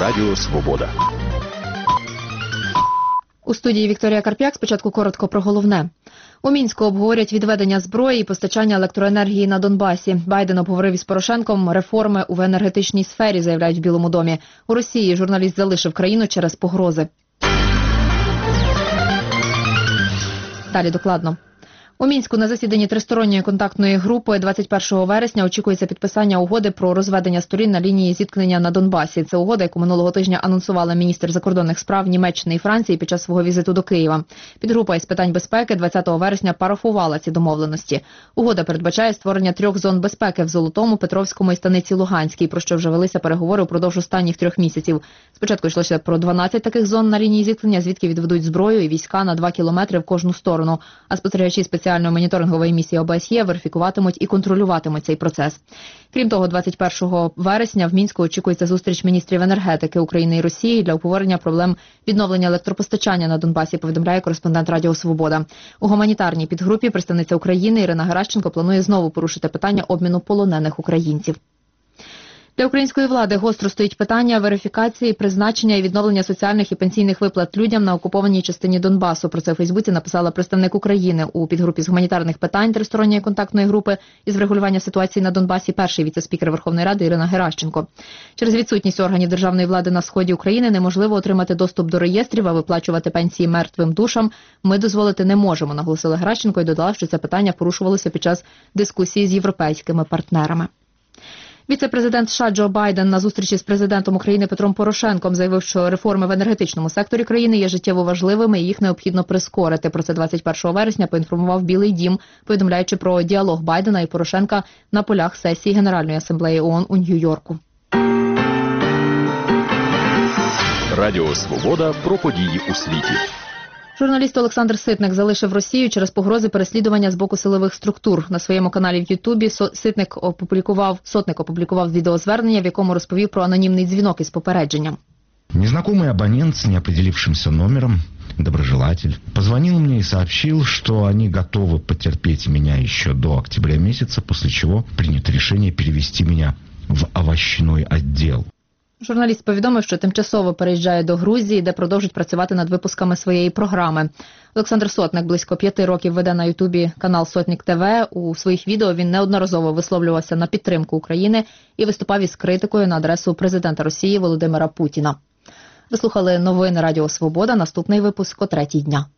Радіо Свобода. У студії Вікторія Карп'як. Спочатку коротко про головне. У Мінську обговорять відведення зброї і постачання електроенергії на Донбасі. Байден обговорив із Порошенком реформи в енергетичній сфері, заявляють в Білому домі. У Росії журналіст залишив країну через погрози. Далі докладно. У Мінську на засіданні тристоронньої контактної групи 21 вересня очікується підписання угоди про розведення сторін на лінії зіткнення на Донбасі. Це угода, яку минулого тижня анонсувала міністр закордонних справ Німеччини і Франції під час свого візиту до Києва. Підгрупа із питань безпеки 20 вересня парафувала ці домовленості. Угода передбачає створення 3 зон безпеки в Золотому, Петровському і Станиці Луганській, про що вже велися переговори упродовж останніх 3 місяців. Спочатку йшлося про 12 таких зон на лінії зіткнення, звідки відведуть зброю і війська на 2 кілометри в кожну сторону. А спостерігачі спеціальної моніторингової місії ОБСЄ верифікуватимуть і контролюватимуть цей процес. Крім того, 21 вересня в Мінську очікується зустріч міністрів енергетики України і Росії для обговорення проблем відновлення електропостачання на Донбасі, повідомляє кореспондент Радіо Свобода. У гуманітарній підгрупі представниця України Ірина Геращенко планує знову порушити питання обміну полонених українців. Для української влади гостро стоїть питання верифікації, призначення і відновлення соціальних і пенсійних виплат людям на окупованій частині Донбасу. Про це у Фейсбуці написала представник України у підгрупі з гуманітарних питань тристоронньої контактної групи із врегулювання ситуації на Донбасі перший віце-спікер Верховної Ради Ірина Геращенко. Через відсутність органів державної влади на сході України неможливо отримати доступ до реєстрів, а виплачувати пенсії мертвим душам ми дозволити не можемо, наголосила Геращенко і додала, що це питання порушувалося під час дискусії з європейськими партнерами. Віце-президент США Джо Байден на зустрічі з президентом України Петром Порошенком заявив, що реформи в енергетичному секторі країни є життєво важливими і їх необхідно прискорити. Про це 21 вересня поінформував Білий дім, повідомляючи про діалог Байдена і Порошенка на полях сесії Генеральної асамблеї ООН у Нью-Йорку. Радіо Свобода про події у світі. Журналіст Олександр Ситник залишив Росію через погрози переслідування з боку силових структур. На своєму каналі в Ютубі Сотник опублікував відеозвернення, в якому розповів про анонімний дзвінок із попередженням. Незнакомый абонент с неопределившимся номером, доброжелатель, позвонил мне и сообщил, что они готовы потерпеть меня еще до октября месяца, после чего принято решение перевести меня в овощной отдел. Журналіст повідомив, що тимчасово переїжджає до Грузії, де продовжить працювати над випусками своєї програми. Олександр Сотник близько 5 років веде на Ютубі канал Сотник ТВ. У своїх відео він неодноразово висловлювався на підтримку України і виступав із критикою на адресу президента Росії Володимира Путіна. Ви слухали новини Радіо Свобода. Наступний випуск о 3-й дня.